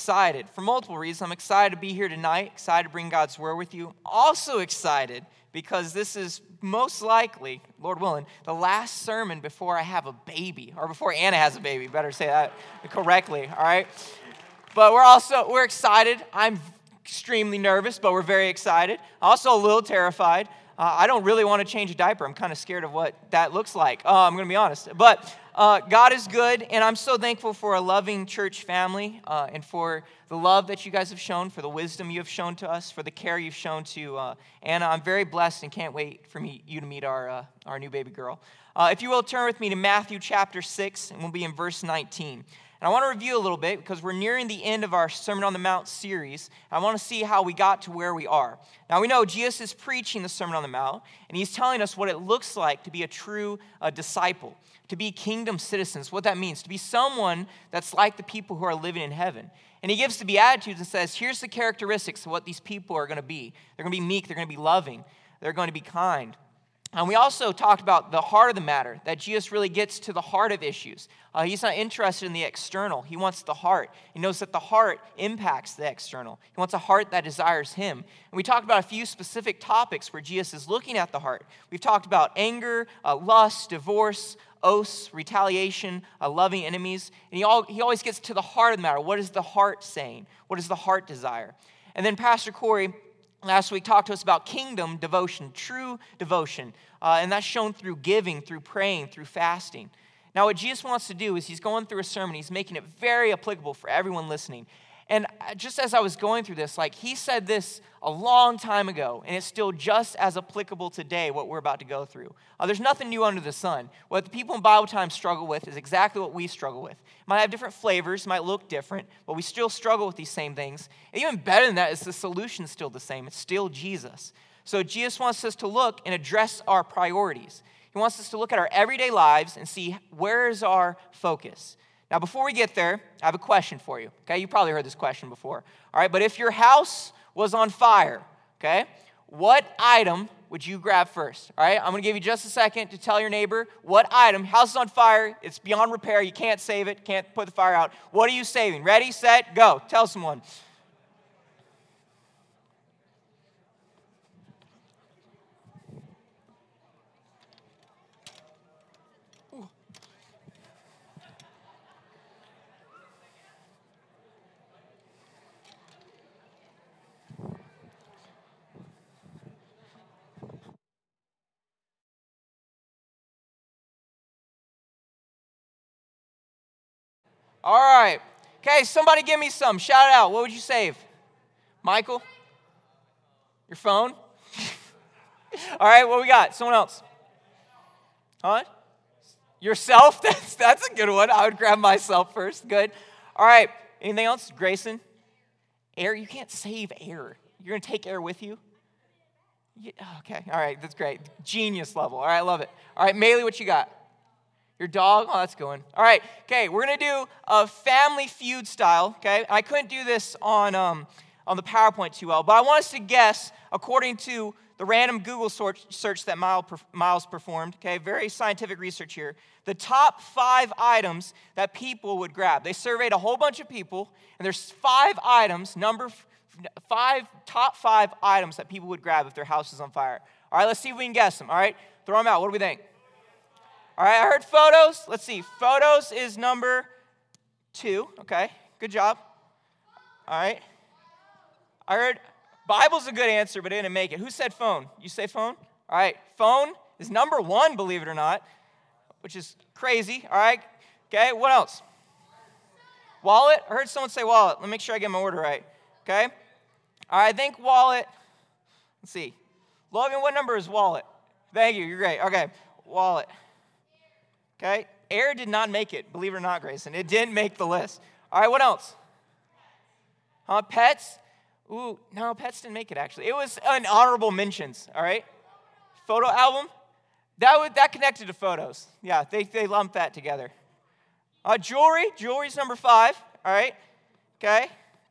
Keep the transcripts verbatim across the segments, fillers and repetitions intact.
excited for multiple reasons. I'm excited to be here tonight, excited to bring God's word with you. Also excited because this is most likely, Lord willing, the last sermon before I have a baby, or before Anna has a baby. Better say that correctly, all right? But we're also, we're excited. I'm extremely nervous, but we're very excited. Also a little terrified. Uh, I don't really want to change a diaper. I'm kind of scared of what that looks like. Uh, I'm going to be honest. But uh, God is good, and I'm so thankful for a loving church family uh, and for the love that you guys have shown, for the wisdom you have shown to us, for the care you've shown to uh, Anna. I'm very blessed and can't wait for me, you to meet our, uh, our new baby girl. Uh, if you will, turn with me to Matthew chapter six, and we'll be in verse nineteen. And I want to review a little bit because we're nearing the end of our Sermon on the Mount series. I want to see how we got to where we are. Now, we know Jesus is preaching the Sermon on the Mount, and he's telling us what it looks like to be a true uh, disciple, to be kingdom citizens, what that means, to be someone that's like the people who are living in heaven. And he gives the Beatitudes and says, here's the characteristics of what these people are going to be. They're going to be meek, they're going to be loving, they're going to be kind. And we also talked about the heart of the matter, that Jesus really gets to the heart of issues. Uh, he's not interested in the external. He wants the heart. He knows that the heart impacts the external. He wants a heart that desires him. And we talked about a few specific topics where Jesus is looking at the heart. We've talked about anger, uh, lust, divorce, oaths, retaliation, uh, loving enemies. And he, all, he always gets to the heart of the matter. What is the heart saying? What does the heart desire? And then Pastor Corey last week talked to us about kingdom devotion, true devotion, uh, and that's shown through giving, through praying, through fasting. Now, what Jesus wants to do is he's going through a sermon, he's making it very applicable for everyone listening. And just as I was going through this, like he said this a long time ago, and it's still just as applicable today, what we're about to go through. Uh, there's nothing new under the sun. What the people in Bible times struggle with is exactly what we struggle with. It might have different flavors, might look different, but we still struggle with these same things. And even better than that is the solution's still the same. It's still Jesus. So Jesus wants us to look and address our priorities. He wants us to look at our everyday lives and see where is our focus. Now, before we get there, I have a question for you, okay? You probably heard this question before, all right? But if your house was on fire, okay, what item would you grab first, all right? I'm going to give you just a second to tell your neighbor what item, house is on fire, it's beyond repair, you can't save it, can't put the fire out. What are you saving? Ready, set, go. Tell someone. All right. Okay, somebody give me some. Shout it out. What would you save? Michael? Your phone? All right, what we got? Someone else? Huh? Yourself? That's, that's a good one. I would grab myself first. Good. All right. Anything else? Grayson? Air? You can't save air. You're going to take air with you? Yeah, okay. All right. That's great. Genius level. All right. I love it. All right. Maylee, what you got? Your dog? Oh, that's going. All right. Okay. We're going to do a Family Feud style. Okay. I couldn't do this on, um, on the PowerPoint too well, but I want us to guess according to the random Google search that Miles performed. Okay. Very scientific research here. The top five items that people would grab. They surveyed a whole bunch of people, and there's five items, number five, top five items that people would grab if their house is on fire. All right. Let's see if we can guess them. All right. Throw them out. What do we think? All right, I heard photos. Let's see. Photos is number two. Okay, good job. All right. I heard Bible's a good answer, but it didn't make it. Who said phone? You say phone? All right, phone is number one, believe it or not, which is crazy. All right. Okay, what else? Wallet. I heard someone say wallet. Let me make sure I get my order right. Okay. All right, I think wallet. Let's see. Logan, what number is wallet? Thank you. You're great. Okay, wallet. Okay, air did not make it, believe it or not, Grayson. It didn't make the list. All right, what else? Huh, pets? Ooh, no, pets didn't make it, actually. It was an honorable mentions, all right? Photo album? That would, that connected to photos. Yeah, they, they lumped that together. Uh, jewelry? Jewelry's number five, all right? Okay.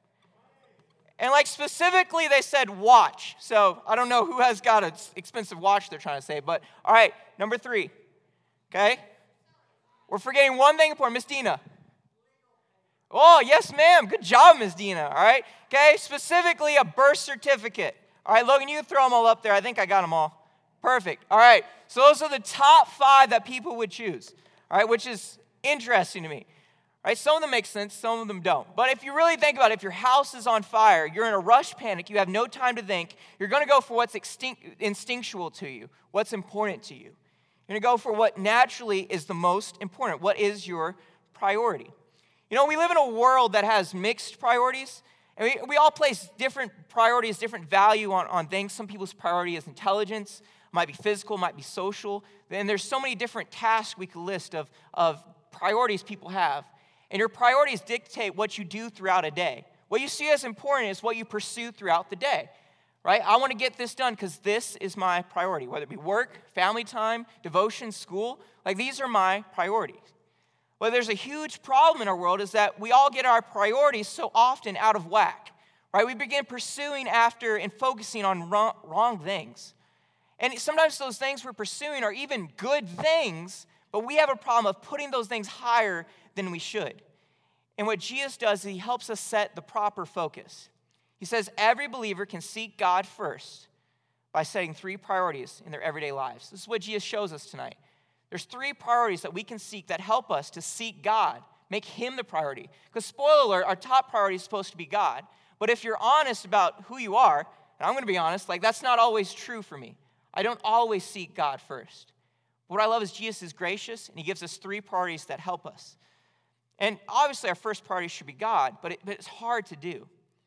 And like specifically, they said watch. So I don't know who has got an expensive watch they're trying to say, but all right, number three, okay? We're forgetting one thing important. Miss Dina. Oh, yes, ma'am. Good job, Miz Dina. All right. Okay. Specifically, a birth certificate. All right, Logan, you can throw them all up there. I think I got them all. Perfect. All right. So those are the top five that people would choose. All right, which is interesting to me. All right, some of them make sense, some of them don't. But if you really think about it, if your house is on fire, you're in a rush panic, you have no time to think, you're going to go for what's extinct, instinctual to you, what's important to you. You're going to go for what naturally is the most important. What is your priority? You know, we live in a world that has mixed priorities. And we, we all place different priorities, different value on, on things. Some people's priority is intelligence, might be physical, might be social. And there's so many different tasks we could list of, of priorities people have. And your priorities dictate what you do throughout a day. What you see as important is what you pursue throughout the day, right? I want to get this done because this is my priority, whether it be work, family time, devotion, school. Like, these are my priorities. Well, there's a huge problem in our world is that we all get our priorities so often out of whack, right? We begin pursuing after and focusing on wrong, wrong things. And sometimes those things we're pursuing are even good things, but we have a problem of putting those things higher than we should. And what Jesus does is he helps us set the proper focus. He says every believer can seek God first by setting three priorities in their everyday lives. This is what Jesus shows us tonight. There's three priorities that we can seek that help us to seek God, make him the priority. Because spoiler alert, our top priority is supposed to be God. But if you're honest about who you are, and I'm going to be honest, like that's not always true for me. I don't always seek God first. But what I love is Jesus is gracious, and he gives us three priorities that help us. And obviously our first priority should be God, but, it, but it's hard to do.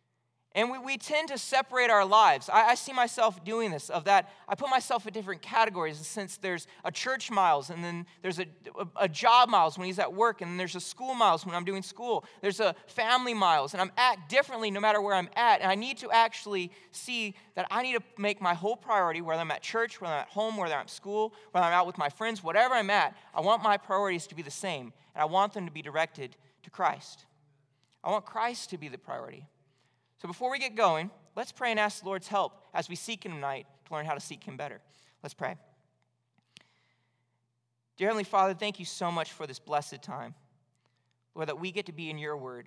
And we, we tend to separate our lives. I, I see myself doing this, of that I put myself in different categories. Since there's a church miles, and then there's a, a, a job miles when he's at work, and then there's a school miles when I'm doing school. There's a family miles, and I'm act differently no matter where I'm at. And I need to actually see that I need to make my whole priority, whether I'm at church, whether I'm at home, whether I'm at school, whether I'm out with my friends, whatever I'm at, I want my priorities to be the same, and I want them to be directed to Christ. I want Christ to be the priority. So before we get going, let's pray and ask the Lord's help as we seek him tonight to learn how to seek him better. Let's pray. Dear Heavenly Father, thank you so much for this blessed time, Lord, that we get to be in your word.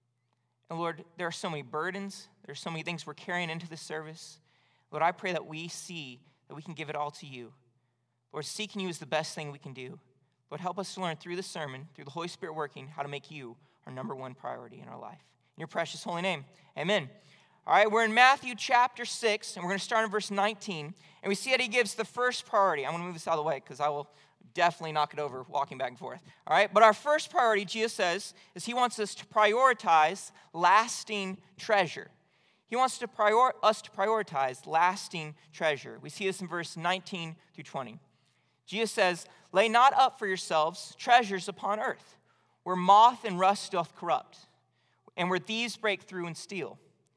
And Lord, there are so many burdens. There are so many things we're carrying into this service. Lord, I pray that we see that we can give it all to you. Lord, seeking you is the best thing we can do. Lord, help us to learn through the sermon, through the Holy Spirit working, how to make you our number one priority in our life. In your precious holy name, amen. All right, we're in Matthew chapter six, and we're going to start in verse nineteen. And we see that he gives the first priority. I'm going to move this out of the way because I will definitely knock it over walking back and forth. All right, but our first priority, Jesus says, is he wants us to prioritize lasting treasure. He wants to prior- us to prioritize lasting treasure. We see this in verse nineteen through twenty. Jesus says, "Lay not up for yourselves treasures upon earth, where moth and rust doth corrupt, and where thieves break through and steal.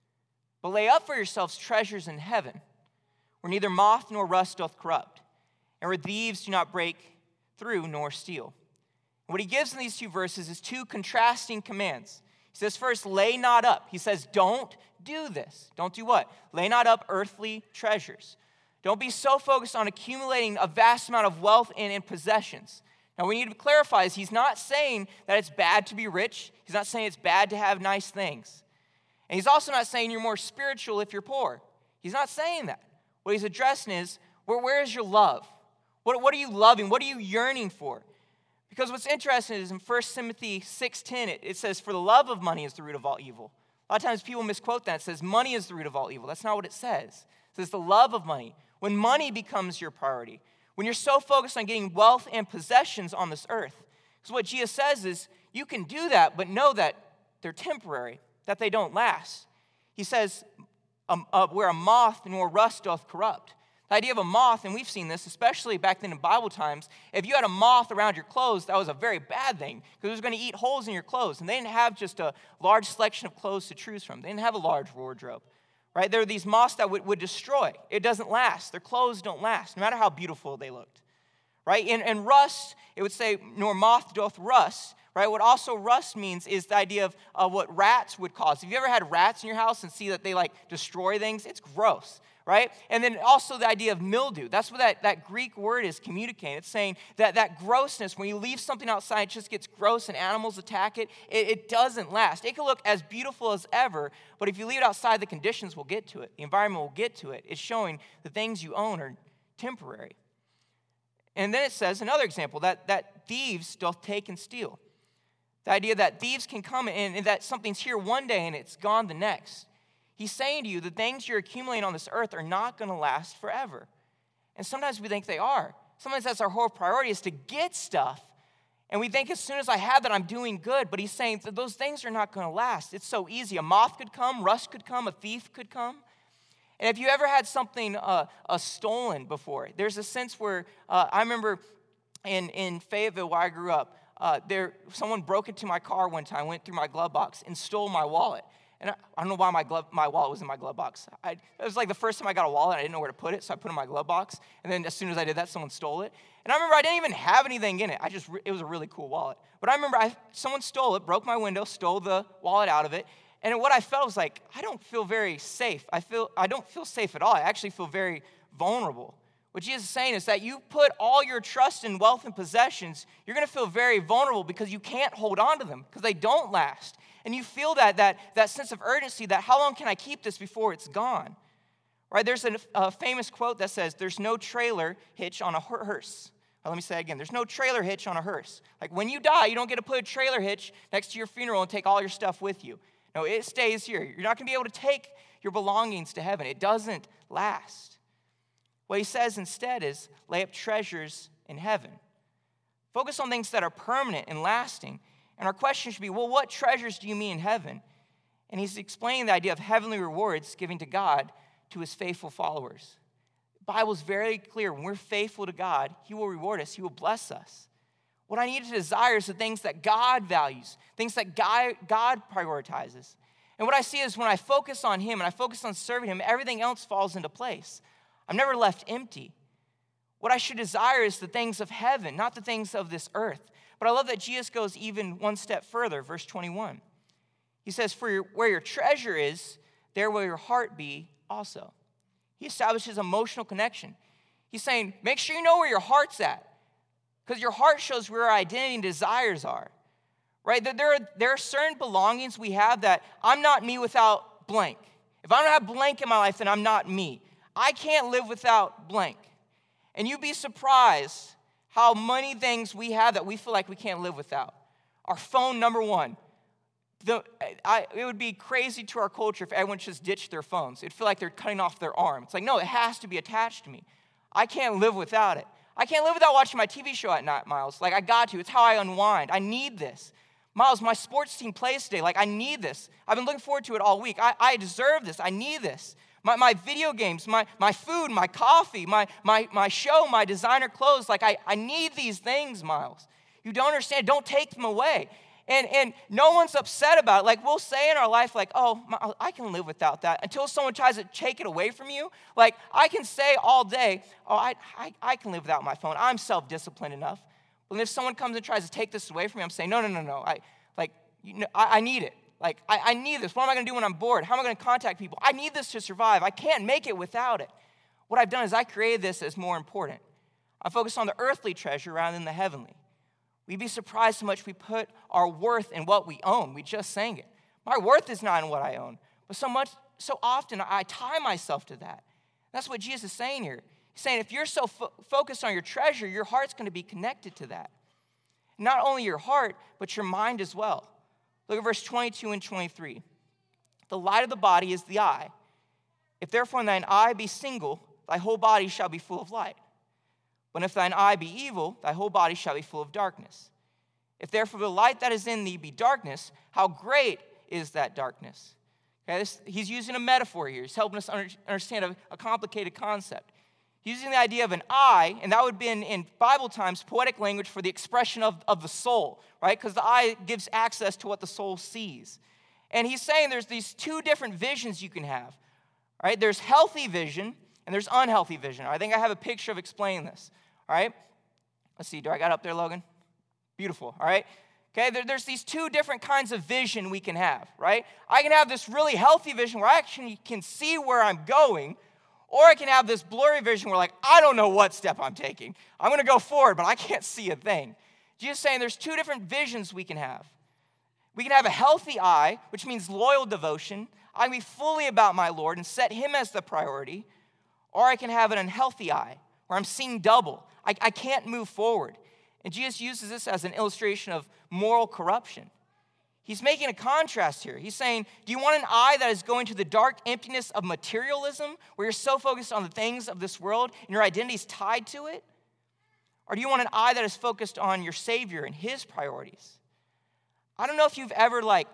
But lay up for yourselves treasures in heaven, where neither moth nor rust doth corrupt, and where thieves do not break through nor steal." And what he gives in these two verses is two contrasting commands. He says, first, lay not up. He says, don't do this. Don't do what? Lay not up earthly treasures. Don't be so focused on accumulating a vast amount of wealth and, and possessions. Now, we need to clarify is he's not saying that it's bad to be rich. He's not saying it's bad to have nice things. And he's also not saying you're more spiritual if you're poor. He's not saying that. What he's addressing is, where, where is your love? What, what are you loving? What are you yearning for? Because what's interesting is in First Timothy six ten, it, it says, "For the love of money is the root of all evil." A lot of times people misquote that. It says, money is the root of all evil. That's not what it says. It says the love of money. When money becomes your priority, when you're so focused on getting wealth and possessions on this earth. Because what Jesus says is, you can do that, but know that they're temporary, that they don't last. He says, um, uh, where a moth nor rust doth corrupt. The idea of a moth, and we've seen this, especially back then in Bible times, if you had a moth around your clothes, that was a very bad thing, because it was going to eat holes in your clothes. And they didn't have just a large selection of clothes to choose from. They didn't have a large wardrobe. Right? There are these moths that would, would destroy. It doesn't last. Their clothes don't last, no matter how beautiful they looked. Right? And, and rust, it would say, nor moth doth rust, right? What also rust means is the idea of uh, what rats would cause. Have you ever had rats in your house and see that they like destroy things? It's gross, right? And then also the idea of mildew. That's what that, that Greek word is communicating. It's saying that that grossness, when you leave something outside, it just gets gross and animals attack it. It, it doesn't last. It can look as beautiful as ever, but if you leave it outside, the conditions will get to it. The environment will get to it. It's showing the things you own are temporary. And then it says, another example, that, that thieves doth take and steal. The idea that thieves can come in and that something's here one day and it's gone the next. He's saying to you, the things you're accumulating on this earth are not going to last forever. And sometimes we think they are. Sometimes that's our whole priority is to get stuff. And we think as soon as I have that, I'm doing good. But he's saying that those things are not going to last. It's so easy. A moth could come, rust could come, a thief could come. And if you ever had something uh, uh, stolen before, there's a sense where uh, I remember in, in Fayetteville where I grew up, uh, there someone broke into my car one time, went through my glove box and stole my wallet. And I, I don't know why my glove, my wallet was in my glove box. I, it was like the first time I got a wallet, I didn't know where to put it, so I put it in my glove box. And then as soon as I did that, someone stole it. And I remember I didn't even have anything in it. I just, it was a really cool wallet. But I remember I, someone stole it, broke my window, stole the wallet out of it. And what I felt was like, I don't feel very safe. I feel I don't feel safe at all. I actually feel very vulnerable. What Jesus is saying is that you put all your trust in wealth and possessions, you're going to feel very vulnerable because you can't hold on to them because they don't last. And you feel that, that, that sense of urgency that how long can I keep this before it's gone? Right? There's a, a famous quote that says, there's no trailer hitch on a hearse. Well, let me say it again. There's no trailer hitch on a hearse. Like when you die, you don't get to put a trailer hitch next to your funeral and take all your stuff with you. No, it stays here. You're not going to be able to take your belongings to heaven. It doesn't last. What he says instead is lay up treasures in heaven. Focus on things that are permanent and lasting. And our question should be, well, what treasures do you mean in heaven? And he's explaining the idea of heavenly rewards giving to God to his faithful followers. The Bible is very clear. When we're faithful to God, he will reward us. He will bless us. What I need to desire is the things that God values, things that God, God prioritizes. And what I see is when I focus on him and I focus on serving him, everything else falls into place. I'm never left empty. What I should desire is the things of heaven, not the things of this earth. But I love that Jesus goes even one step further, verse twenty-one. He says, for your, where your treasure is, there will your heart be also. He establishes emotional connection. He's saying, make sure you know where your heart's at. Because your heart shows where our identity and desires are, right? There are, there are certain belongings we have that I'm not me without blank. If I don't have blank in my life, then I'm not me. I can't live without blank. And you'd be surprised how many things we have that we feel like we can't live without. Our phone, number one. The, I, it would be crazy to our culture if everyone just ditched their phones. It'd feel like they're cutting off their arm. It's like, no, it has to be attached to me. I can't live without it. I can't live without watching my T V show at night, Miles. Like, I got to. It's how I unwind. I need this. Miles, my sports team plays today. Like, I need this. I've been looking forward to it all week. I, I deserve this. I need this. My, my video games, my, my food, my coffee, my, my, my show, my designer clothes. Like, I, I need these things, Miles. You don't understand. Don't take them away. And, and no one's upset about it. Like, we'll say in our life, like, oh, I can live without that. Until someone tries to take it away from you. Like, I can say all day, oh, I, I, I can live without my phone. I'm self-disciplined enough. But if someone comes and tries to take this away from me, I'm saying, no, no, no, no. I, like, you know, I, I need it. Like, I, I need this. What am I going to do when I'm bored? How am I going to contact people? I need this to survive. I can't make it without it. What I've done is I created this as more important. I focus on the earthly treasure rather than the heavenly. We'd be surprised how much we put our worth in what we own. We just sang it. My worth is not in what I own. But so much, so often I tie myself to that. That's what Jesus is saying here. He's saying if you're so fo- focused on your treasure, your heart's going to be connected to that. Not only your heart, but your mind as well. Look at verse twenty-two and twenty-three. The light of the body is the eye. If therefore thine eye be single, thy whole body shall be full of light. But if thine eye be evil, thy whole body shall be full of darkness. If therefore the light that is in thee be darkness, how great is that darkness? Okay, this, he's using a metaphor here. He's helping us under, understand a, a complicated concept. He's using the idea of an eye, and that would be in, in Bible times poetic language for the expression of, of the soul, right? Because the eye gives access to what the soul sees. And he's saying there's these two different visions you can have, right? There's healthy vision, and there's unhealthy vision. I think I have a picture of explaining this. All right, let's see, do I got up there, Logan? Beautiful, all right? Okay, there, there's these two different kinds of vision we can have, right? I can have this really healthy vision where I actually can see where I'm going, or I can have this blurry vision where, like, I don't know what step I'm taking. I'm going to go forward, but I can't see a thing. Jesus is saying there's two different visions we can have. We can have a healthy eye, which means loyal devotion. I can be fully about my Lord and set him as the priority. Or I can have an unhealthy eye, where I'm seeing double. I, I can't move forward. And Jesus uses this as an illustration of moral corruption. He's making a contrast here. He's saying, do you want an eye that is going to the dark emptiness of materialism, where you're so focused on the things of this world and your identity is tied to it? Or do you want an eye that is focused on your Savior and his priorities? I don't know if you've ever, like,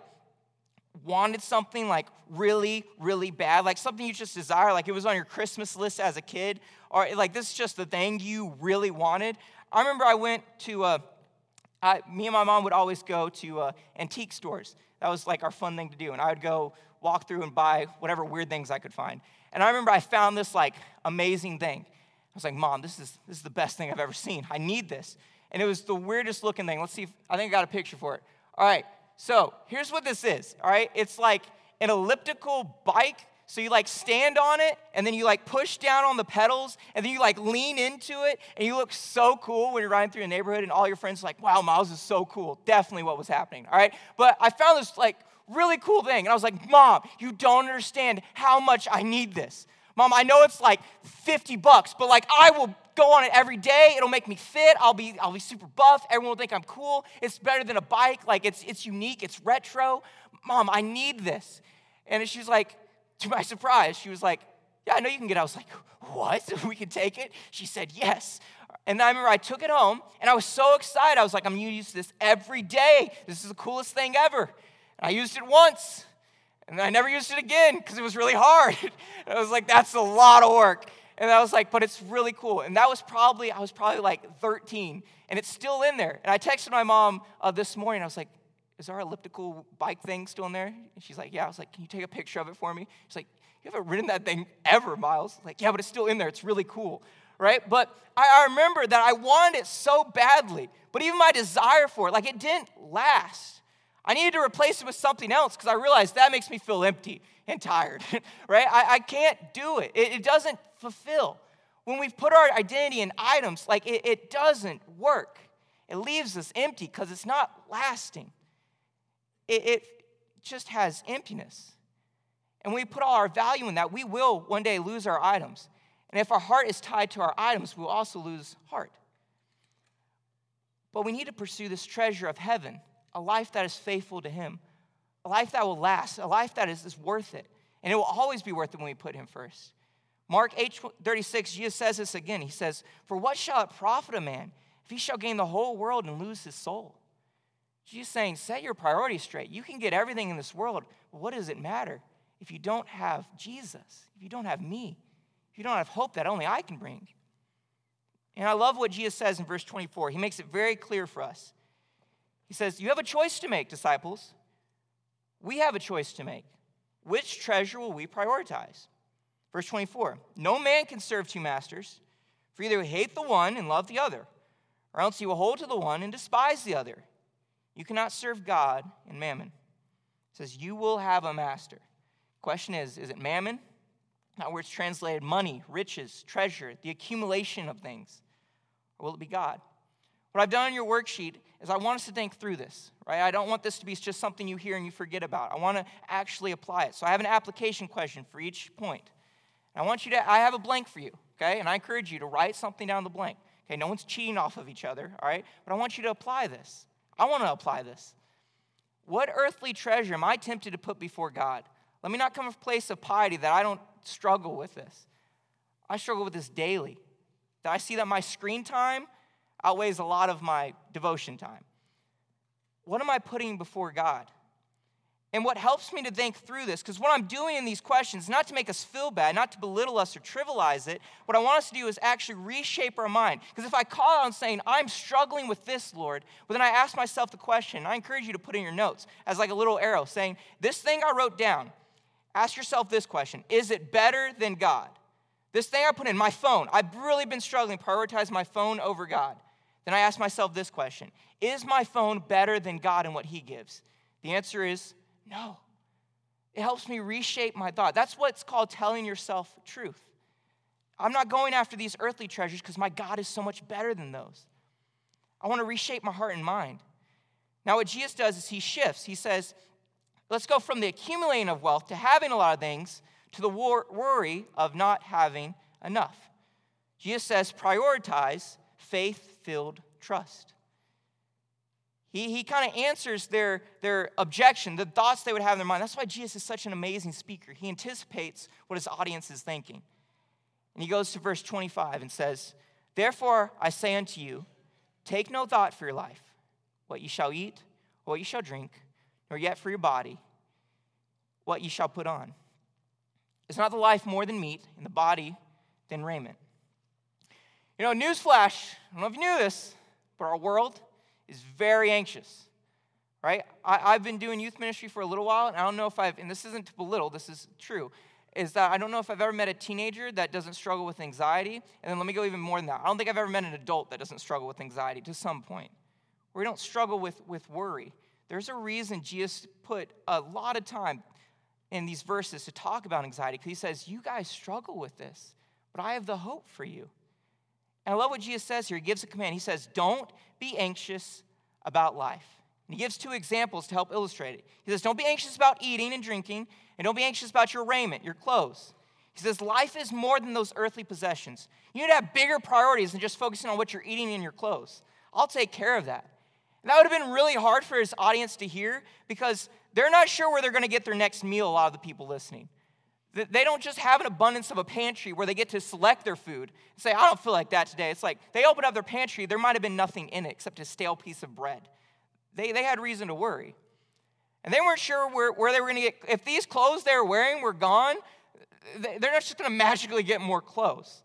wanted something, like, really, really bad, like something you just desire, like it was on your Christmas list as a kid, or, like, this is just the thing you really wanted. I remember I went to, uh, I, me and my mom would always go to uh, antique stores. That was, like, our fun thing to do, and I would go walk through and buy whatever weird things I could find. And I remember I found this, like, amazing thing. I was like, Mom, this is this is the best thing I've ever seen. I need this. And it was the weirdest looking thing. Let's see if, I think I got a picture for it. All right, so here's what this is, all right? It's like an elliptical bike. So you, like, stand on it, and then you, like, push down on the pedals, and then you, like, lean into it, and you look so cool when you're riding through a neighborhood, and all your friends are like, wow, Miles is so cool. Definitely what was happening, all right? But I found this, like, really cool thing, and I was like, Mom, you don't understand how much I need this. Mom, I know it's like fifty bucks, but, like, I will go on it every day. It'll make me fit. I'll be I'll be super buff. Everyone will think I'm cool. It's better than a bike. Like, it's it's unique. It's retro. Mom, I need this. And she's like, to my surprise, she was like, yeah, I know you can get it. I was like, what? We can take it? She said, yes. And I remember I took it home, and I was so excited. I was like, I'm going to use this every day. This is the coolest thing ever. And I used it once. And I never used it again because it was really hard. And I was like, that's a lot of work. And I was like, but it's really cool. And that was probably, I was probably like thirteen. And it's still in there. And I texted my mom uh, this morning. I was like, is our elliptical bike thing still in there? And she's like, yeah. I was like, can you take a picture of it for me? She's like, you haven't ridden that thing ever, Miles. I'm like, yeah, but it's still in there. It's really cool, right? But I, I remember that I wanted it so badly. But even my desire for it, like, it didn't last. I needed to replace it with something else because I realized that makes me feel empty and tired, right? I, I can't do it. it. It doesn't fulfill. When we've put our identity in items, like, it, it doesn't work. It leaves us empty because it's not lasting. It, it just has emptiness. And when we put all our value in that, we will one day lose our items. And if our heart is tied to our items, we'll also lose heart. But we need to pursue this treasure of heaven, a life that is faithful to him, a life that will last, a life that is, is worth it. And it will always be worth it when we put him first. Mark eight thirty-six, Jesus says this again. He says, for what shall it profit a man if he shall gain the whole world and lose his soul? Jesus is saying, set your priorities straight. You can get everything in this world, but what does it matter if you don't have Jesus, if you don't have me, if you don't have hope that only I can bring? And I love what Jesus says in verse twenty-four. He makes it very clear for us. He says, you have a choice to make, disciples. We have a choice to make. Which treasure will we prioritize? Verse twenty-four, no man can serve two masters, for either he hate the one and love the other, or else he will hold to the one and despise the other. You cannot serve God and mammon. It says, you will have a master. Question is, is it mammon? That word's translated money, riches, treasure, the accumulation of things. Or will it be God? What I've done on your worksheet is I want us to think through this, right? I don't want this to be just something you hear and you forget about. I want to actually apply it. So I have an application question for each point. And I want you to, I have a blank for you, okay? And I encourage you to write something down the blank. Okay, no one's cheating off of each other, all right? But I want you to apply this. I want to apply this. What earthly treasure am I tempted to put before God? Let me not come from a place of piety that I don't struggle with this. I struggle with this daily. That I see that my screen time outweighs a lot of my devotion time. What am I putting before God? And what helps me to think through this, because what I'm doing in these questions, not to make us feel bad, not to belittle us or trivialize it, what I want us to do is actually reshape our mind. Because if I call out and saying, I'm struggling with this, Lord, well, then I ask myself the question, and I encourage you to put in your notes as like a little arrow saying, this thing I wrote down, ask yourself this question, is it better than God? This thing I put in, my phone, I've really been struggling to prioritize my phone over God. then I ask myself this question: is my phone better than God and what he gives? The answer is no. It helps me reshape my thought. That's what's called telling yourself truth. I'm not going after these earthly treasures because my God is so much better than those. I want to reshape my heart and mind. Now, what Jesus does is he shifts. He says, let's go from the accumulating of wealth to having a lot of things to the wor- worry of not having enough. Jesus says, prioritize faith-filled trust. He, he kind of answers their, their objection, the thoughts they would have in their mind. That's why Jesus is such an amazing speaker. He anticipates what his audience is thinking. And he goes to verse twenty-five and says, therefore I say unto you, take no thought for your life, what ye shall eat, or what ye shall drink, nor yet for your body, what ye shall put on. Is not the life more than meat, and the body than raiment? You know, newsflash, I don't know if you knew this, but our world is very anxious, right? I, I've been doing youth ministry for a little while, and I don't know if I've, and this isn't to belittle, this is true, is that I don't know if I've ever met a teenager that doesn't struggle with anxiety. And then let me go even more than that. I don't think I've ever met an adult that doesn't struggle with anxiety to some point. We don't struggle with, with worry. There's a reason Jesus put a lot of time in these verses to talk about anxiety, because he says, you guys struggle with this, but I have the hope for you. And I love what Jesus says here. He gives a command. He says, don't be anxious about life. And he gives two examples to help illustrate it. He says, don't be anxious about eating and drinking, and don't be anxious about your raiment, your clothes. He says, life is more than those earthly possessions. You need to have bigger priorities than just focusing on what you're eating and your clothes. I'll take care of that. And that would have been really hard for his audience to hear, because they're not sure where they're going to get their next meal, a lot of the people listening. They don't just have an abundance of a pantry where they get to select their food and say, I don't feel like that today. It's like they open up their pantry, there might have been nothing in it except a stale piece of bread. They, they had reason to worry. And they weren't sure where, where they were going to get, if these clothes they were wearing were gone, they're not just going to magically get more clothes.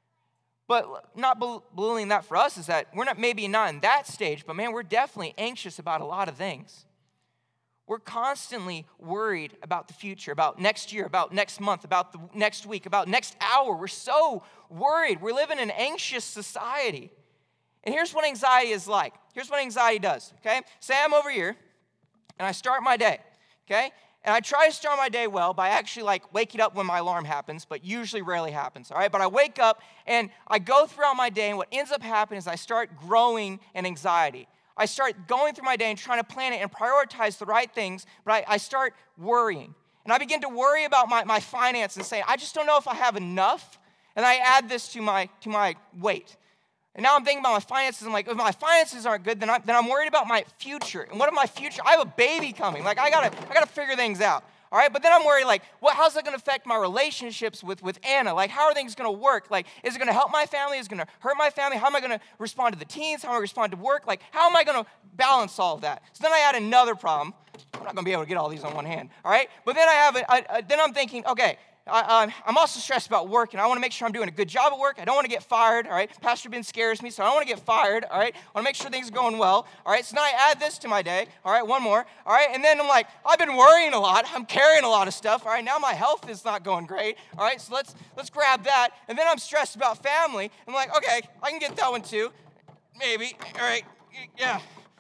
But not belittling that for us is that we're not maybe not in that stage, but man, we're definitely anxious about a lot of things. We're constantly worried about the future, about next year, about next month, about the next week, about next hour. We're so worried. We live in an anxious society. And here's what anxiety is like. Here's what anxiety does, okay? Say I'm over here, and I start my day, okay? And I try to start my day well by actually like waking up when my alarm happens, but usually rarely happens, all right? But I wake up, and I go throughout my day, and what ends up happening is I start growing in anxiety. I start going through my day and trying to plan it and prioritize the right things, but I, I start worrying. And I begin to worry about my, my finances and say, I just don't know if I have enough. And I add this to my to my weight. And now I'm thinking about my finances. I'm like, if my finances aren't good, then I'm, then I'm worried about my future. And what if my future? I have a baby coming. Like, I gotta I gotta figure things out. All right, but then I'm worried, like, what, how's that going to affect my relationships with, with Anna? Like, how are things going to work? Like, is it going to help my family? Is it going to hurt my family? How am I going to respond to the teens? How am I going to respond to work? Like, how am I going to balance all of that? So then I add another problem. I'm not going to be able to get all these on one hand, all right? But then I have, a, a, a, then I'm thinking, okay, I, I'm also stressed about work, and I want to make sure I'm doing a good job at work. I don't want to get fired, all right? Pastor Ben scares me, so I don't want to get fired, all right? I want to make sure things are going well, all right? So now I add this to my day, all right? One more, all right? And then I'm like, I've been worrying a lot. I'm carrying a lot of stuff, all right? Now my health is not going great, all right? So let's let's grab that. And then I'm stressed about family. I'm like, okay, I can get that one too, maybe, all right? Yeah.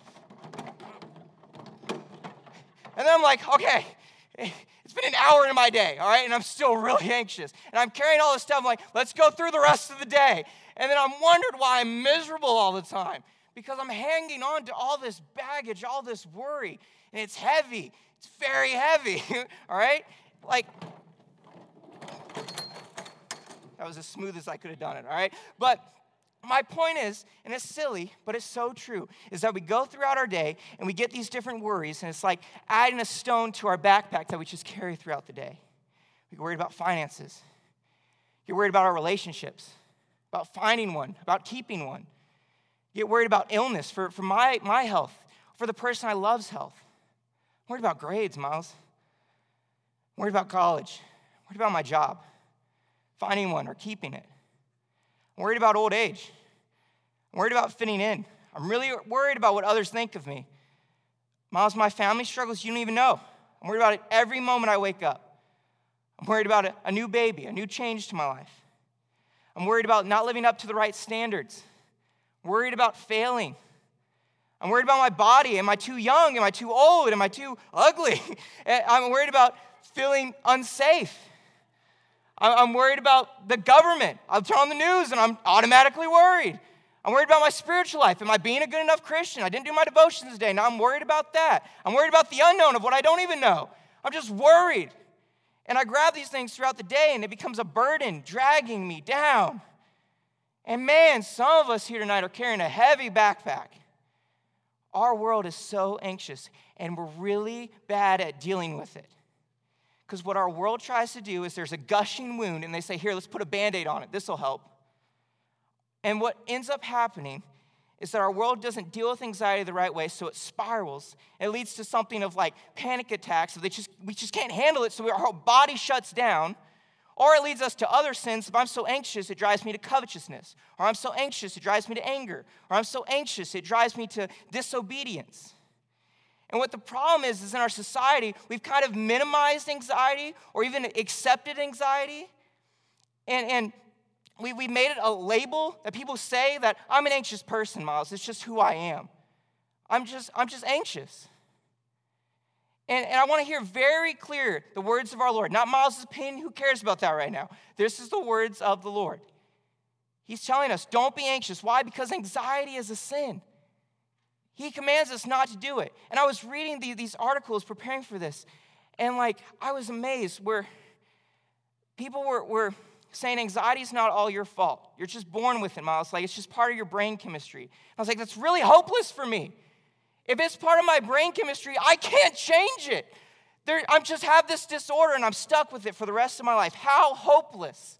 And then I'm like, okay, it's been an hour in my day, all right, and I'm still really anxious. And I'm carrying all this stuff. I'm like, let's go through the rest of the day. And then I'm wondering why I'm miserable all the time, because I'm hanging on to all this baggage, all this worry, and it's heavy. It's very heavy, all right? Like, that was as smooth as I could have done it, all right? But my point is, and it's silly, but it's so true, is that we go throughout our day and we get these different worries, and it's like adding a stone to our backpack that we just carry throughout the day. We get worried about finances. You get worried about our relationships, about finding one, about keeping one. You get worried about illness for, for my, my health, for the person I love's health. I'm worried about grades, Miles. I'm worried about college. I'm worried about my job, finding one or keeping it. I'm worried about old age. I'm worried about fitting in. I'm really worried about what others think of me. Miles, my family struggles you don't even know. I'm worried about it every moment I wake up. I'm worried about a, a new baby, a new change to my life. I'm worried about not living up to the right standards. I'm worried about failing. I'm worried about my body. Am I too young? Am I too old? Am I too ugly? I'm worried about feeling unsafe. I'm worried about the government. I'll turn on the news and I'm automatically worried. I'm worried about my spiritual life. Am I being a good enough Christian? I didn't do my devotions today. Now I'm worried about that. I'm worried about the unknown of what I don't even know. I'm just worried. And I grab these things throughout the day and it becomes a burden dragging me down. And man, some of us here tonight are carrying a heavy backpack. Our world is so anxious and we're really bad at dealing with it. Because what our world tries to do is there's a gushing wound and they say, here, let's put a Band-Aid on it. This will help. And what ends up happening is that our world doesn't deal with anxiety the right way, so it spirals. It leads to something of like panic attacks. So they just, we just can't handle it, so our whole body shuts down. Or it leads us to other sins. If I'm so anxious, it drives me to covetousness. Or I'm so anxious, it drives me to anger. Or I'm so anxious, it drives me to disobedience. And what the problem is, is in our society, we've kind of minimized anxiety or even accepted anxiety. And, and we, we made it a label that people say that I'm an anxious person, Miles. It's just who I am. I'm just, I'm just anxious. And, and I want to hear very clear the words of our Lord. Not Miles' opinion. Who cares about that right now? This is the words of the Lord. He's telling us, don't be anxious. Why? Because anxiety is a sin. He commands us not to do it. And I was reading the, these articles preparing for this. And like, I was amazed where people were, were saying anxiety is not all your fault. You're just born with it, Miles. Like, it's just part of your brain chemistry. I was like, that's really hopeless for me. If it's part of my brain chemistry, I can't change it. There, I just have this disorder and I'm stuck with it for the rest of my life. How hopeless.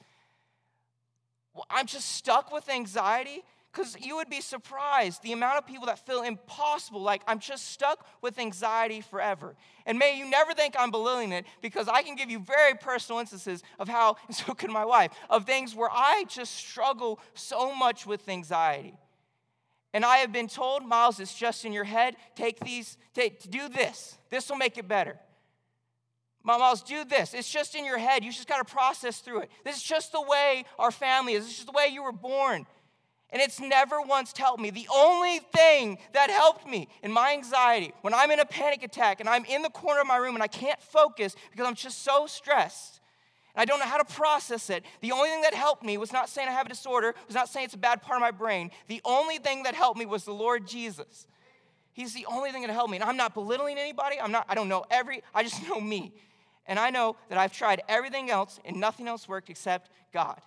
Well, I'm just stuck with anxiety. Because you would be surprised the amount of people that feel impossible, like I'm just stuck with anxiety forever. And may you never think I'm belittling it, because I can give you very personal instances of how, and so can my wife, of things where I just struggle so much with anxiety. And I have been told, Miles, it's just in your head. Take these, take, do this. This will make it better. Miles, do this. It's just in your head. You just got to process through it. This is just the way our family is. This is just the way you were born. And it's never once helped me. The only thing that helped me in my anxiety, when I'm in a panic attack and I'm in the corner of my room and I can't focus because I'm just so stressed and I don't know how to process it, the only thing that helped me was not saying I have a disorder, was not saying it's a bad part of my brain. The only thing that helped me was the Lord Jesus. He's the only thing that helped me. And I'm not belittling anybody. I'm not, I don't know every, I just know me. And I know that I've tried everything else and nothing else worked except God.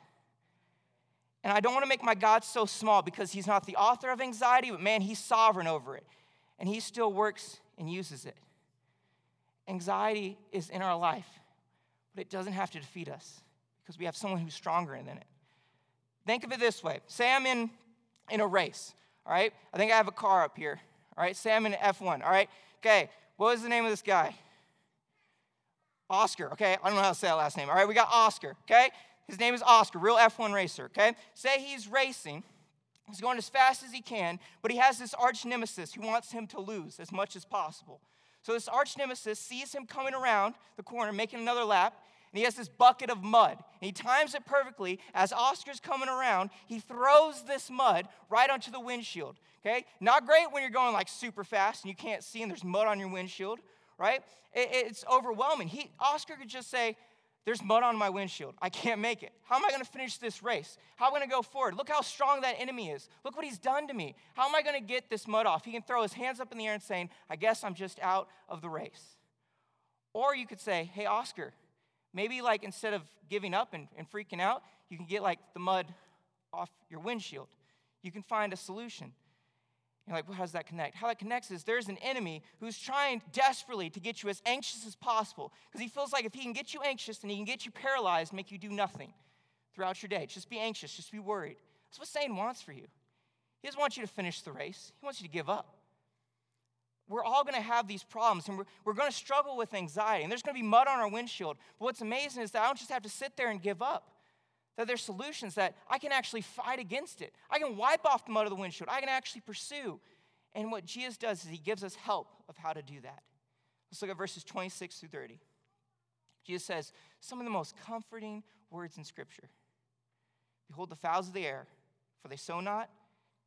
And I don't want to make my God so small because he's not the author of anxiety, but man, he's sovereign over it. And he still works and uses it. Anxiety is in our life, but it doesn't have to defeat us because we have someone who's stronger than it. Think of it this way. Say I'm in, in a race, all right? I think I have a car up here, all right? Say I'm in F one, all right? Okay, what was the name of this guy? Oscar, okay? I don't know how to say that last name, all right? We got Oscar, okay? His name is Oscar, real F one racer, okay? Say he's racing. He's going as fast as he can, but he has this arch nemesis who wants him to lose as much as possible. So this arch nemesis sees him coming around the corner, making another lap, and he has this bucket of mud. And he times it perfectly. As Oscar's coming around, he throws this mud right onto the windshield, okay? Not great when you're going like super fast and you can't see and there's mud on your windshield, right? It, it's overwhelming. He, Oscar could just say, there's mud on my windshield. I can't make it. How am I going to finish this race? How am I going to go forward? Look how strong that enemy is. Look what he's done to me. How am I going to get this mud off? He can throw his hands up in the air and saying, I guess I'm just out of the race. Or you could say, hey, Oscar, maybe like instead of giving up and, and freaking out, you can get like the mud off your windshield. You can find a solution. You're like, well, how does that connect? How that connects is there's an enemy who's trying desperately to get you as anxious as possible because he feels like if he can get you anxious, then he can get you paralyzed, make you do nothing throughout your day. Just be anxious. Just be worried. That's what Satan wants for you. He doesn't want you to finish the race. He wants you to give up. We're all going to have these problems, and we're, we're going to struggle with anxiety, and there's going to be mud on our windshield. But what's amazing is that I don't just have to sit there and give up. That there's solutions that I can actually fight against it. I can wipe off the mud of the windshield. I can actually pursue. And what Jesus does is he gives us help of how to do that. Let's look at verses twenty-six through thirty. Jesus says some of the most comforting words in Scripture. Behold the fowls of the air, for they sow not,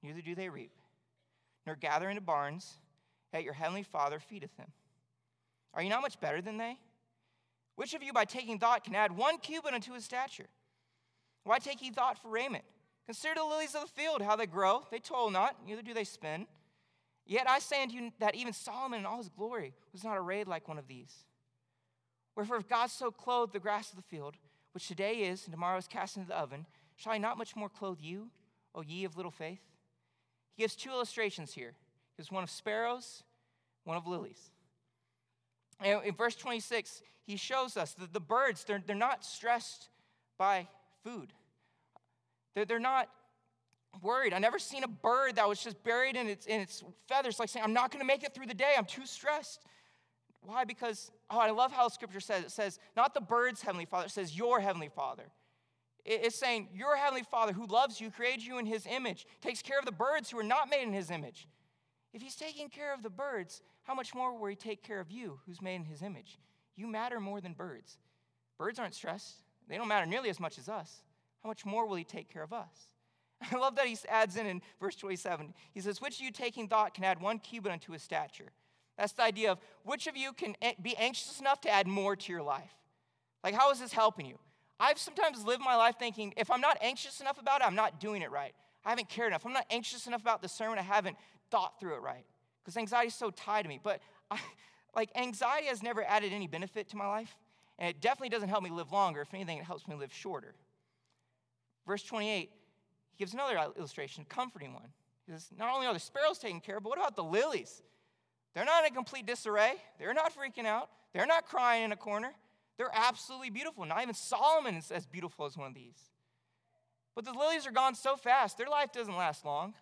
neither do they reap, nor gather into barns, yet your heavenly Father feedeth them. Are you not much better than they? Which of you by taking thought can add one cubit unto his stature? Why take ye thought for raiment? Consider the lilies of the field, how they grow. They toil not, neither do they spin. Yet I say unto you that even Solomon in all his glory was not arrayed like one of these. Wherefore if God so clothed the grass of the field, which today is and tomorrow is cast into the oven, shall he not much more clothe you, O ye of little faith? He gives two illustrations here. He gives one of sparrows, one of lilies. And in verse twenty-six, he shows us that the birds, they're, they're not stressed by food. They're, they're not worried. I've never seen a bird that was just buried in its, in its feathers, like saying, I'm not going to make it through the day. I'm too stressed. Why? Because, oh, I love how Scripture says, it says, not the bird's heavenly Father, it says your heavenly Father. It's saying your heavenly Father who loves you, created you in his image, takes care of the birds who are not made in his image. If he's taking care of the birds, how much more will he take care of you who's made in his image? You matter more than birds. Birds aren't stressed. They don't matter nearly as much as us. How much more will he take care of us? I love that he adds in in verse twenty-seven. He says, which of you taking thought can add one cubit unto his stature? That's the idea of which of you can be anxious enough to add more to your life? Like, how is this helping you? I've sometimes lived my life thinking, if I'm not anxious enough about it, I'm not doing it right. I haven't cared enough. I'm not anxious enough about the sermon. I haven't thought through it right. Because anxiety is so tied to me. But I, like anxiety has never added any benefit to my life. And it definitely doesn't help me live longer. If anything, it helps me live shorter. Verse twenty-eight, he gives another illustration, a comforting one. He says, not only are the sparrows taken care of, but what about the lilies? They're not in complete disarray. They're not freaking out. They're not crying in a corner. They're absolutely beautiful. Not even Solomon is as beautiful as one of these. But the lilies are gone so fast, their life doesn't last long.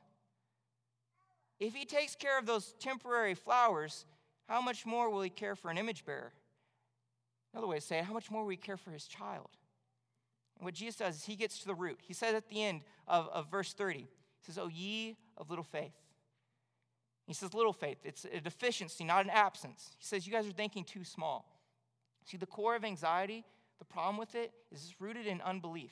If he takes care of those temporary flowers, how much more will he care for an image bearer? Another way to say it, how much more will he care for his child? And what Jesus does is he gets to the root. He says at the end of, of verse thirty, he says, O ye of little faith. He says little faith. It's a deficiency, not an absence. He says you guys are thinking too small. See, the core of anxiety, the problem with it is it's rooted in unbelief.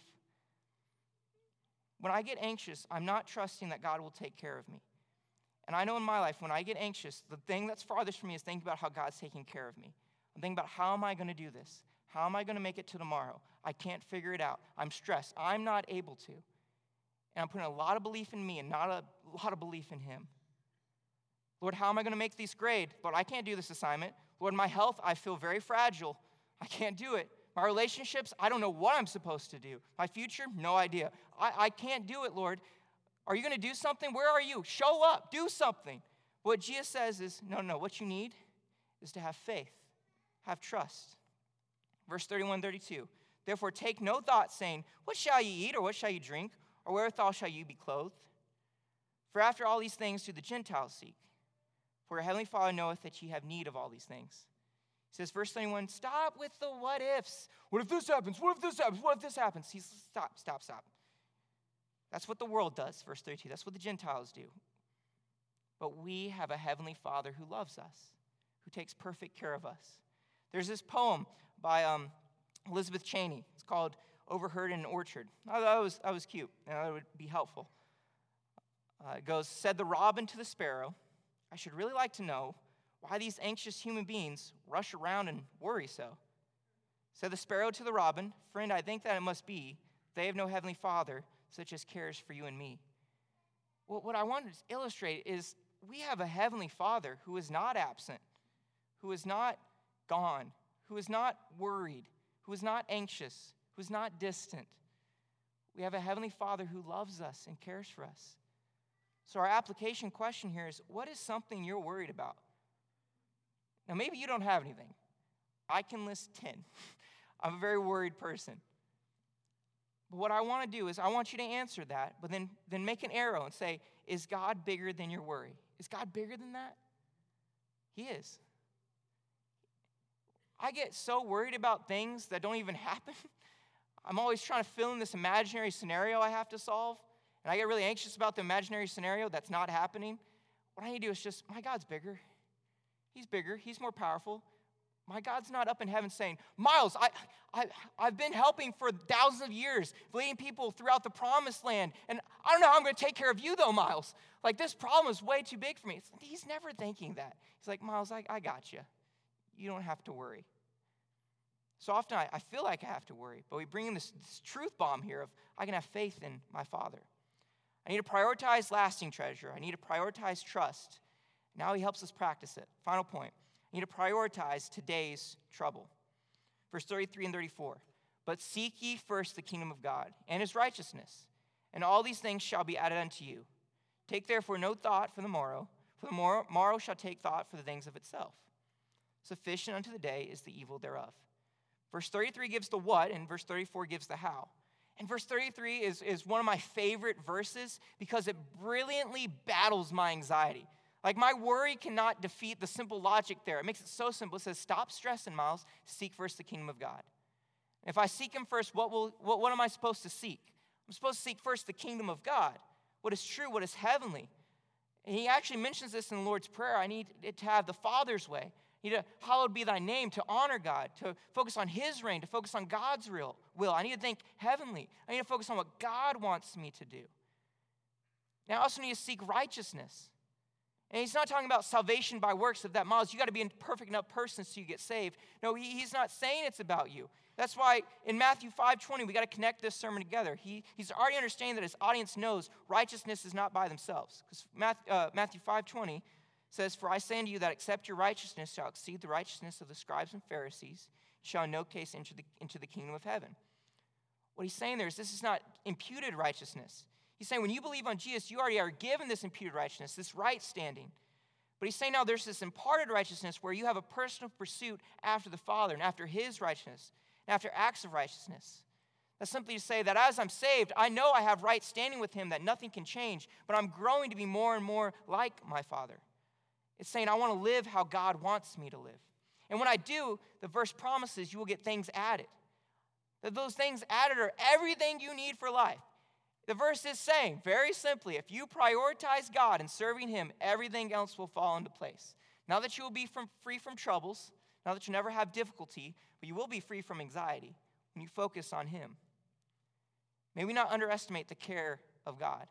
When I get anxious, I'm not trusting that God will take care of me. And I know in my life, when I get anxious, the thing that's farthest from me is thinking about how God's taking care of me. I'm thinking about how am I going to do this? How am I going to make it to tomorrow? I can't figure it out. I'm stressed. I'm not able to. And I'm putting a lot of belief in me and not a lot of belief in him. Lord, how am I going to make this grade? Lord, I can't do this assignment. Lord, my health, I feel very fragile. I can't do it. My relationships, I don't know what I'm supposed to do. My future, no idea. I, I can't do it, Lord. Are you going to do something? Where are you? Show up. Do something. What Jesus says is, no, no, what you need is to have faith, have trust. Verse thirty-one, thirty-two. Therefore take no thought, saying, what shall ye eat, or what shall ye drink, or wherewithal shall ye be clothed? For after all these things do the Gentiles seek. For your heavenly Father knoweth that ye have need of all these things. He says, verse twenty-one, stop with the what ifs. What if this happens? What if this happens? What if this happens? He says, stop, stop, stop. That's what the world does, verse thirty-two. That's what the Gentiles do. But we have a heavenly Father who loves us, who takes perfect care of us. There's this poem by um, Elizabeth Cheney. It's called Overheard in an Orchard. I thought that was, that was cute, and that would be helpful. Uh, it goes, said the robin to the sparrow, I should really like to know why these anxious human beings rush around and worry so. Said the sparrow to the robin, friend, I think that it must be they have no heavenly Father such as cares for you and me. Well, what I wanted to illustrate is we have a heavenly Father who is not absent, who is not gone, who is not worried, who is not anxious, who is not distant. We have a heavenly Father who loves us and cares for us. So our application question here is, what is something you're worried about? Now, maybe you don't have anything. I can list ten. I'm a very worried person. But what I want to do is I want you to answer that, but then, then make an arrow and say, is God bigger than your worry? Is God bigger than that? He is. I get so worried about things that don't even happen. I'm always trying to fill in this imaginary scenario I have to solve. And I get really anxious about the imaginary scenario that's not happening. What I need to do is just, my God's bigger. He's bigger. He's more powerful. My God's not up in heaven saying, Miles, I, I, I've been helping for thousands of years, leading people throughout the promised land, and I don't know how I'm going to take care of you, though, Miles. Like, this problem is way too big for me. He's never thinking that. He's like, Miles, I, I got you. You don't have to worry. So often I, I feel like I have to worry, but we bring in this, this truth bomb here of I can have faith in my Father. I need to prioritize lasting treasure. I need to prioritize trust. Now he helps us practice it. Final point. I need to prioritize today's trouble. Verse thirty-three and thirty-four. But seek ye first the kingdom of God and his righteousness, and all these things shall be added unto you. Take therefore no thought for the morrow, for the morrow, morrow shall take thought for the things of itself. Sufficient unto the day is the evil thereof. Verse thirty-three gives the what, and verse thirty-four gives the how. And verse thirty-three is, is one of my favorite verses because it brilliantly battles my anxiety. Like, my worry cannot defeat the simple logic there. It makes it so simple. It says, stop stressing, Miles. Seek first the kingdom of God. If I seek him first, what, will, what, what am I supposed to seek? I'm supposed to seek first the kingdom of God, what is true, what is heavenly. And he actually mentions this in the Lord's Prayer. I need it to have the Father's way. I need to, hallowed be thy name, to honor God, to focus on his reign, to focus on God's real will. I need to think heavenly. I need to focus on what God wants me to do. Now, I also need to seek righteousness. And he's not talking about salvation by works of that, Miles, you got to be a perfect enough person so you get saved. No, he, he's not saying it's about you. That's why in Matthew five twenty, we got to connect this sermon together. He, he's already understanding that his audience knows righteousness is not by themselves. Because Matthew, uh, Matthew five twenty says, for I say unto you that except your righteousness shall exceed the righteousness of the scribes and Pharisees, shall in no case enter the, into the kingdom of heaven. What he's saying there is this is not imputed righteousness. He's saying when you believe on Jesus, you already are given this imputed righteousness, this right standing. But he's saying now there's this imparted righteousness where you have a personal pursuit after the Father and after his righteousness and after acts of righteousness. That's simply to say that as I'm saved, I know I have right standing with him, that nothing can change, but I'm growing to be more and more like my Father. It's saying I want to live how God wants me to live. And when I do, the verse promises you will get things added. That those things added are everything you need for life. The verse is saying, very simply, if you prioritize God and serving him, everything else will fall into place. Now that you will be from, free from troubles, now that you never have difficulty, but you will be free from anxiety when you focus on him. May we not underestimate the care of God.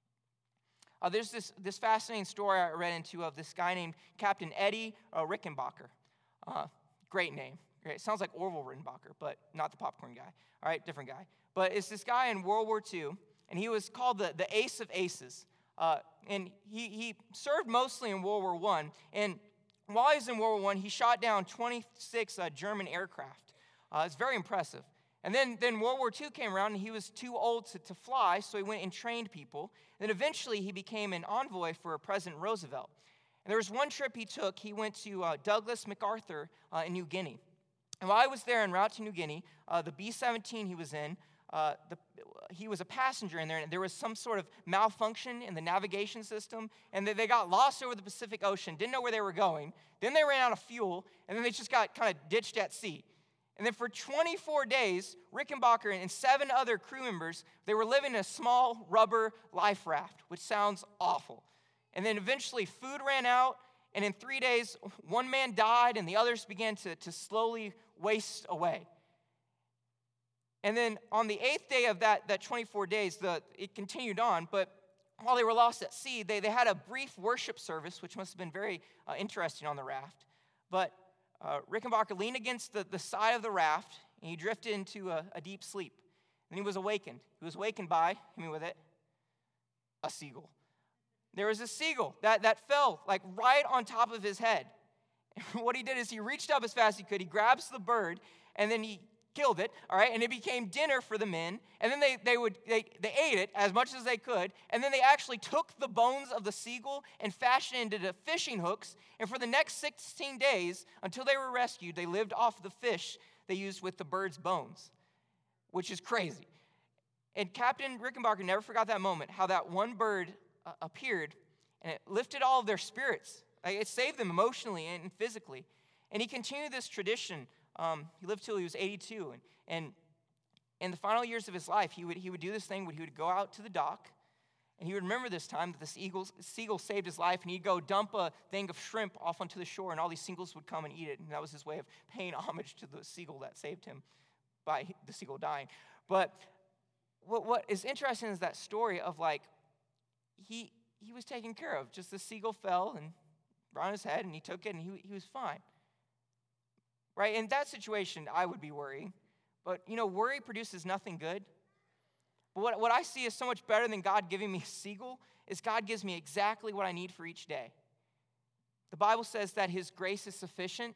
Uh, there's this, this fascinating story I read into of this guy named Captain Eddie uh, Rickenbacker. Uh, great name. Great. It sounds like Orville Rickenbacker, but not the popcorn guy. All right, different guy. But it's this guy in World War Two, and he was called the, the Ace of Aces. Uh, and he, he served mostly in World War One. And while he was in World War One, he shot down twenty-six uh, German aircraft. Uh, it's very impressive. And then, then World War Two came around, and he was too old to, to fly, so he went and trained people. And then eventually, he became an envoy for President Roosevelt. And there was one trip he took. He went to uh, Douglas MacArthur uh, in New Guinea. And while I was there en route to New Guinea, uh, the B seventeen he was in, uh, the, he was a passenger in there, and there was some sort of malfunction in the navigation system, and they, they got lost over the Pacific Ocean, didn't know where they were going. Then they ran out of fuel, and then they just got kind of ditched at sea. And then for twenty-four days, Rickenbacker and seven other crew members, they were living in a small rubber life raft, which sounds awful. And then eventually food ran out, and in three days, one man died, and the others began to, to slowly waste away. And then on the eighth day of that, that twenty-four days, the, it continued on, but while they were lost at sea, they, they had a brief worship service, which must have been very uh, interesting on the raft. But uh, Rickenbacker leaned against the, the side of the raft, and he drifted into a, a deep sleep. And he was awakened. He was awakened by, hit me with it, a seagull. There was a seagull that, that fell like right on top of his head. And what he did is he reached up as fast as he could. He grabs the bird, and then he killed it, all right, and it became dinner for the men. And then they, they would they, they ate it as much as they could, and then they actually took the bones of the seagull and fashioned it into fishing hooks. And for the next sixteen days, until they were rescued, they lived off the fish they used with the bird's bones, which is crazy. And Captain Rickenbacker never forgot that moment, how that one bird uh, appeared, and it lifted all of their spirits. Like, it saved them emotionally and physically. And he continued this tradition. Um, he lived till he was eighty-two, and, and in the final years of his life, he would he would do this thing where he would go out to the dock, And he would remember this time that this eagle, seagull saved his life, and he'd go dump a thing of shrimp off onto the shore, and all these seagulls would come and eat it. And that was his way of paying homage to the seagull that saved him by the seagull dying. But what, what is interesting is that story of like, he he was taken care of. Just the seagull fell and on his head, and he took it, and he, he was fine. Right? In that situation, I would be worrying. But, you know, worry produces nothing good. But what, what I see is so much better than God giving me a seagull is God gives me exactly what I need for each day. The Bible says that his grace is sufficient.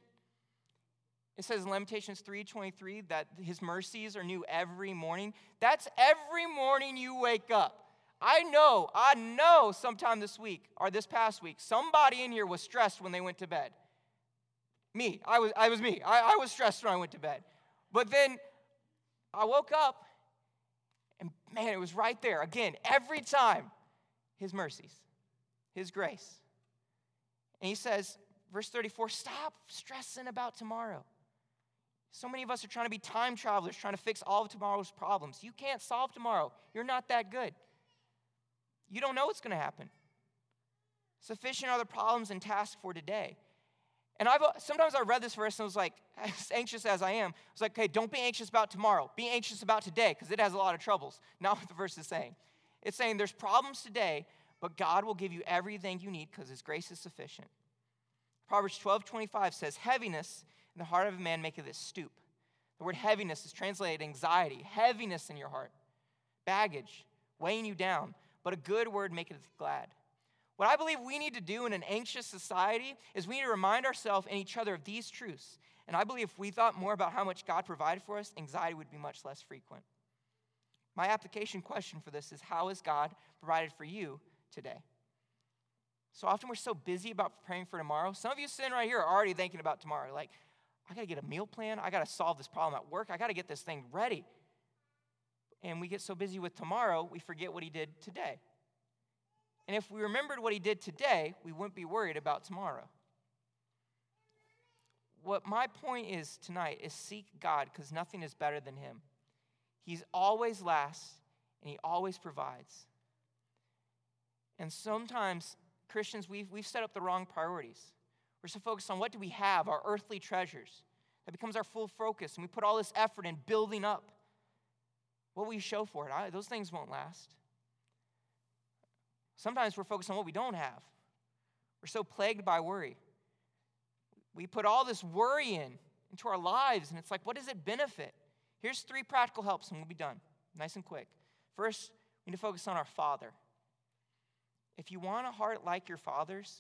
It says in Lamentations three twenty-three that his mercies are new every morning. That's every morning you wake up. I know, I know sometime this week or this past week, somebody in here was stressed when they went to bed. Me, I was, I was me. I, I was stressed when I went to bed. But then I woke up, and man, it was right there. Again, every time, his mercies, his grace. And he says, verse thirty-four, stop stressing about tomorrow. So many of us are trying to be time travelers, trying to fix all of tomorrow's problems. You can't solve tomorrow. You're not that good. You don't know what's going to happen. Sufficient are the problems and tasks for today. And I've sometimes I read this verse and I was like, as anxious as I am, I was like, okay, don't be anxious about tomorrow. Be anxious about today because it has a lot of troubles. Not what the verse is saying. It's saying there's problems today, but God will give you everything you need because his grace is sufficient. Proverbs twelve twenty-five says, heaviness in the heart of a man maketh it stoop. The word heaviness is translated anxiety, heaviness in your heart, baggage, weighing you down. But a good word maketh glad. What I believe we need to do in an anxious society is we need to remind ourselves and each other of these truths. And I believe if we thought more about how much God provided for us, anxiety would be much less frequent. My application question for this is, how has God provided for you today? So often we're so busy about preparing for tomorrow. Some of you sitting right here are already thinking about tomorrow. Like, I got to get a meal plan. I got to solve this problem at work. I got to get this thing ready. And we get so busy with tomorrow, we forget what he did today. And if we remembered what he did today, we wouldn't be worried about tomorrow. What my point is tonight is seek God because nothing is better than him. He's always last, and he always provides. And sometimes, Christians, we've, we've set up the wrong priorities. We're so focused on what do we have, our earthly treasures. That becomes our full focus, and we put all this effort in building up. What will you show for it? I, those things won't last. Sometimes we're focused on what we don't have. We're so plagued by worry. We put all this worry in into our lives, and it's like, what does it benefit? Here's three practical helps, and we'll be done. Nice and quick. First, we need to focus on our Father. If you want a heart like your Father's,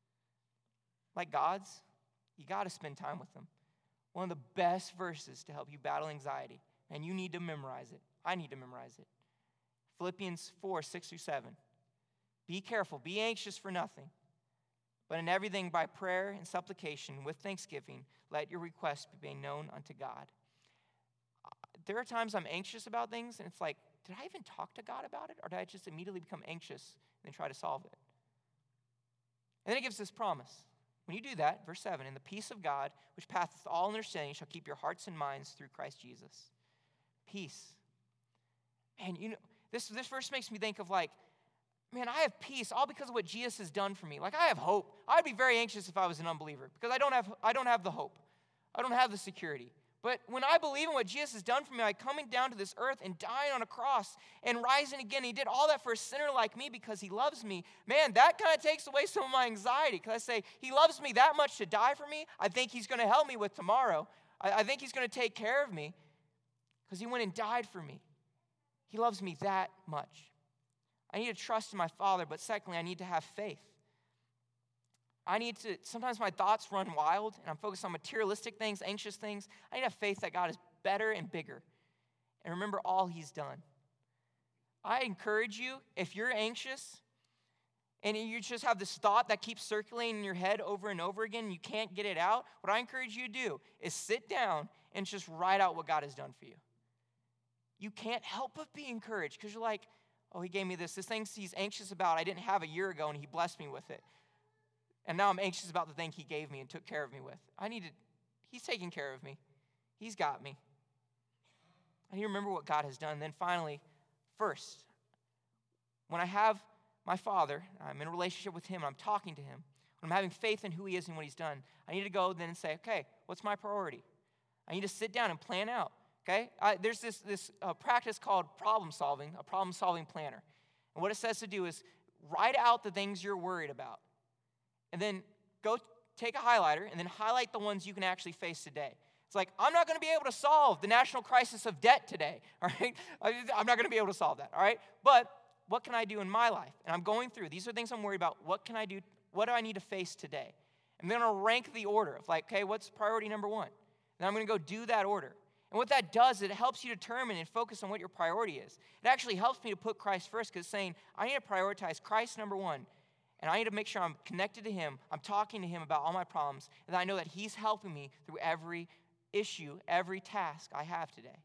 like God's, you got to spend time with him. One of the best verses to help you battle anxiety, and you need to memorize it. I need to memorize it. Philippians four, six through seven. Be careful, be anxious for nothing, but in everything by prayer and supplication with thanksgiving, let your requests be made known unto God. There are times I'm anxious about things, and it's like, did I even talk to God about it, or did I just immediately become anxious and then try to solve it? And then it gives this promise. When you do that, verse seven, and the peace of God, which passeth all understanding, shall keep your hearts and minds through Christ Jesus. Peace. And you know, this, this verse makes me think of like, man, I have peace all because of what Jesus has done for me. Like, I have hope. I'd be very anxious if I was an unbeliever because I don't have, I don't have the hope. I don't have the security. But when I believe in what Jesus has done for me, like coming down to this earth and dying on a cross and rising again, he did all that for a sinner like me because he loves me. Man, that kind of takes away some of my anxiety because I say, he loves me that much to die for me. I think he's going to help me with tomorrow. I, I think he's going to take care of me because he went and died for me. He loves me that much. I need to trust in my Father, but secondly, I need to have faith. I need to, sometimes my thoughts run wild, and I'm focused on materialistic things, anxious things. I need to have faith that God is better and bigger, and remember all he's done. I encourage you, if you're anxious, and you just have this thought that keeps circulating in your head over and over again, and you can't get it out, what I encourage you to do is sit down and just write out what God has done for you. You can't help but be encouraged, because you're like, oh, he gave me this. This thing he's anxious about, I didn't have a year ago, and he blessed me with it. And now I'm anxious about the thing he gave me and took care of me with. I need to, he's taking care of me. He's got me. I need to remember what God has done. And then finally, first, When I have my Father, I'm in a relationship with him, I'm talking to him, when I'm having faith in who he is and what he's done, I need to go then and say, okay, what's my priority? I need to sit down and plan out, okay? I, there's this, this uh, practice called problem solving, a problem solving planner. And what it says to do is write out the things you're worried about. And then go take a highlighter and then highlight the ones you can actually face today. It's like, I'm not going to be able to solve the national crisis of debt today, all right? I'm not going to be able to solve that, all right? But what can I do in my life? And I'm going through, these are things I'm worried about. What can I do? What do I need to face today? And then I'll rank the order of like, okay, what's priority number one? And I'm going to go do that order. And what that does, it helps you determine and focus on what your priority is. It actually helps me to put Christ first because it's saying, I need to prioritize Christ number one. And I need to make sure I'm connected to him. I'm talking to him about all my problems. And I know that he's helping me through every issue, every task I have today.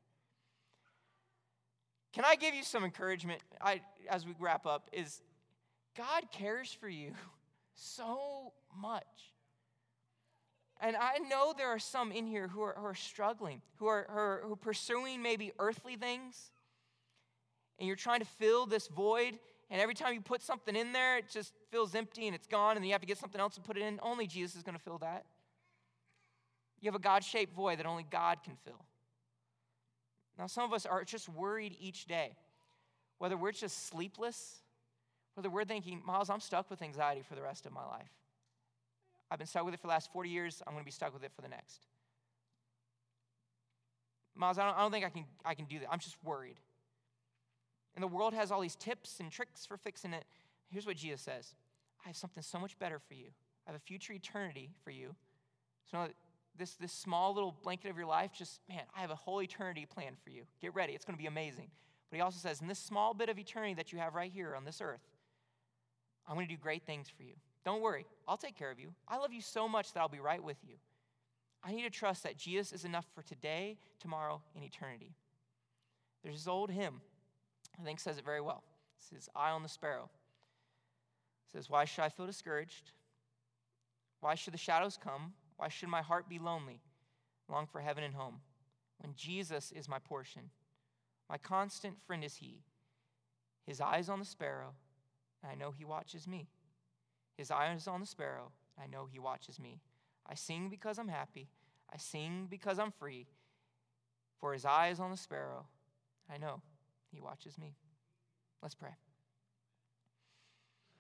Can I give you some encouragement I, as we wrap up? Is God cares for you so much. And I know there are some in here who are, who are struggling, who are, who are who are pursuing maybe earthly things, and you're trying to fill this void, and every time you put something in there, it just feels empty and it's gone, and then you have to get something else to put it in. Only Jesus is going to fill that. You have a God-shaped void that only God can fill. Now, some of us are just worried each day, whether we're just sleepless, whether we're thinking, Miles, I'm stuck with anxiety for the rest of my life. I've been stuck with it for the last forty years. I'm going to be stuck with it for the next. Miles, I don't, I don't think I can, I can do that. I'm just worried. And the world has all these tips and tricks for fixing it. Here's what Jesus says. I have something so much better for you. I have a future eternity for you. So this, this small little blanket of your life, just, man, I have a whole eternity planned for you. Get ready. It's going to be amazing. But he also says, in this small bit of eternity that you have right here on this earth, I'm going to do great things for you. Don't worry. I'll take care of you. I love you so much that I'll be right with you. I need to trust that Jesus is enough for today, tomorrow, and eternity. There's this old hymn, I think says it very well. It says, Eye on the Sparrow. It says, why should I feel discouraged? Why should the shadows come? Why should my heart be lonely, long for heaven and home? When Jesus is my portion, my constant friend is he. His eye is on the sparrow, and I know he watches me. His eye is on the sparrow, and I know he watches me. I sing because I'm happy. I sing because I'm free. For his eye is on the sparrow. I know he watches me. Let's pray.